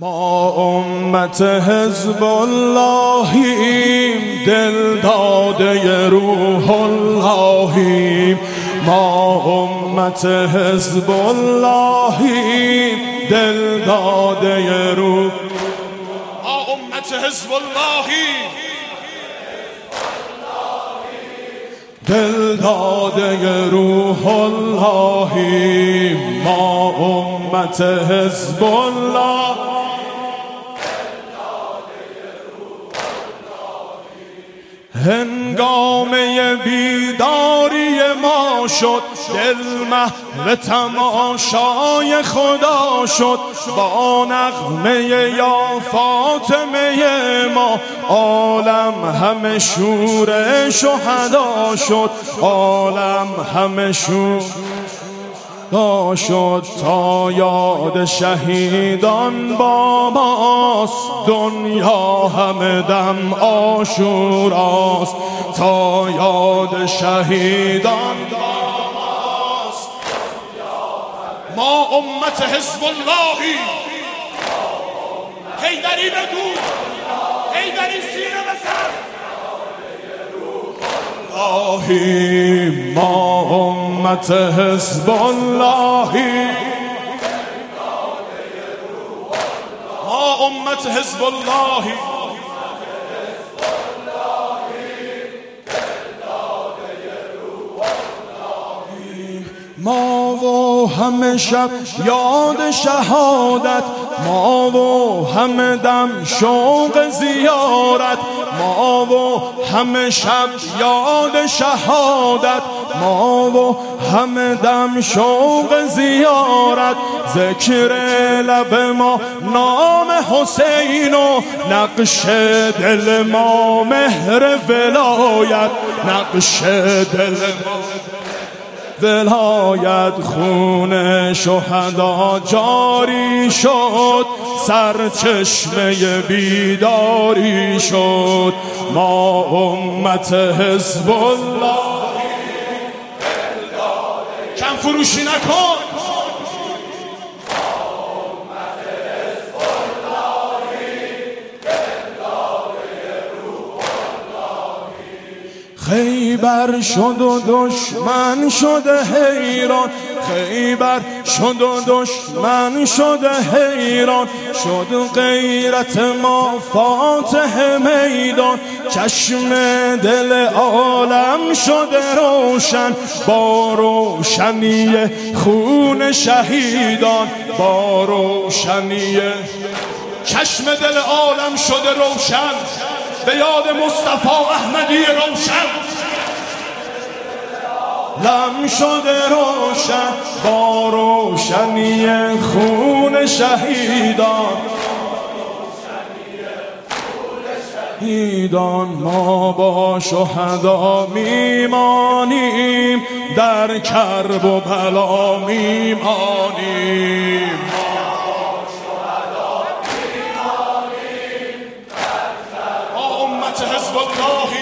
ما امت حزب اللهیم، دل داده روح اللهیم. ما امت حزب اللهیم، دل داده روح. ما امت حزب اللهیم، دل داده روح اللهیم. ما امت حزب الله، هنگامه بیداری ما شد، دل محو تماشای خدا شد. با نغمه یا فاطمه ما عالم همه شور شهدا شد، عالم همه شور شد. تا یاد شهیدان با ماست، دنیا همه دم عاشوراست. تا یاد شهیدان با ماست. ما امت حزب اللهی، حیدری بگو، حیدری سینه بزن. ما امت حزب اللهی، ما امت حزب اللهی. ما و همه شب یاد شهادت، ما و همه دم شوق زیارت. ما و همه شب یاد شهادت، ما و همه دم شوق زیارت. ذکر لب ما نام حسین و نقش دل ما مهر ولایت. نقش دل ما ولایت. خون شهدا جاری شد، سرچشمه بیداری شد. ما امت حزب الله، کم فروشی نکن. خیبر شد و دشمن شده حیران، خیبر شد و دشمن شده حیران. شد غیرت ما فاتح میدان، چشم دل عالم شده روشن. با روشنی خون شهیدان، با روشنی چشم دل عالم شده روشن. به یاد مصطفی احمدی روشن لم شده روشن. با روشنی خون شهیدان، ما با شهدا میمانیم، در کرب و بلا میمانیم. حزب الله.